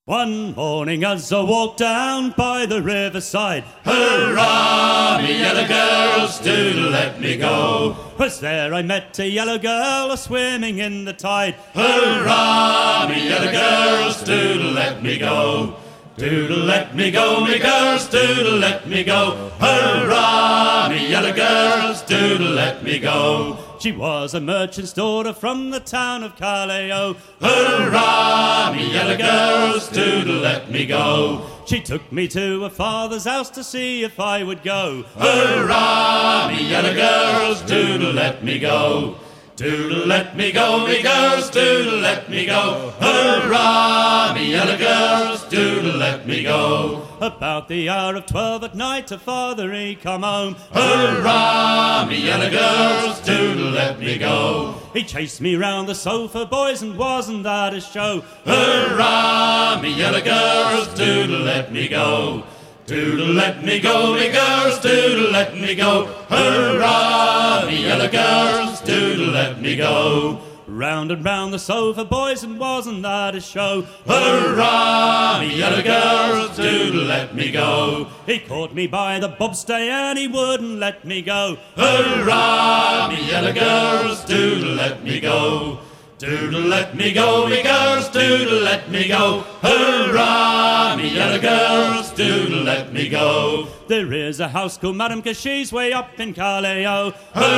One morning as I walked down by the riverside, hurrah, me yellow girls, do let me go. Was there I met a yellow girl a-swimming in the tide. Hurrah, me yellow girls, do let me go. Do let me go, me girls, do let me go. Hurrah, me yellow girls, do let me go. She was a merchant's daughter from the town of Carleo. Hurrah, me yellow girls, do let me go. She took me to her father's house to see if I would go. Hurrah, me yellow girls, do let me go. Do let me go, me girls, do let me go. Hurrah, me yellow girls, do let me go. About the hour of 12 at night, her father he come home. Hurrah, me yellow girls, do let me go. He chased me round the sofa, boys, and wasn't that a show? Hurrah, me yellow girls, do let me go. Do let me go, me girls, do let me go. Hurrah, me yellow girls, do let me go. Round and round the sofa, boys, and wasn't that a show? Hurrah, me yellow girls, do let me go. He caught me by the bobstay and he wouldn't let me go. Hurrah, me yellow girls, do let me go. Do let me go, me girls, do let me go. Hurrah, me yellow girls, do let me go. There is a house called Madame Cashi's way up in Carleo.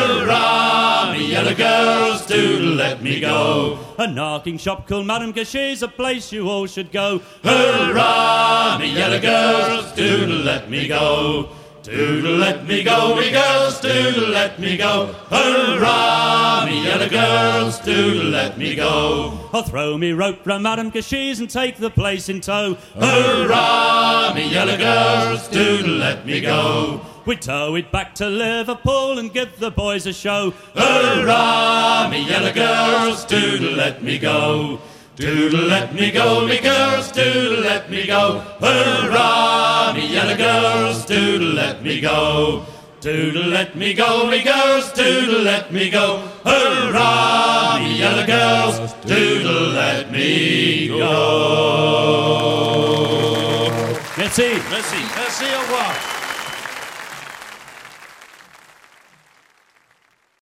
Hurrah, me yellow girls, do let me go. A knocking shop called Madame Cashi's, a place you all should go. Hurrah, me yellow girls, do let me go. Do let me go, me girls, do let me go. Hurrah, me yellow girls, do let me go. I'll throw me rope round Madame Cashi's and take the place in tow. Hurrah, me yellow girls, do let me go. We tow it back to Liverpool and give the boys a show. Hurrah, me yellow girls, do let me go. Do let me go, me girls, do let me go. Hurrah, me yellow girls, do let me go. Do let me go, me girls, do let me go. Hurrah, me yellow girls, do let me go. Merci. Merci, au revoir.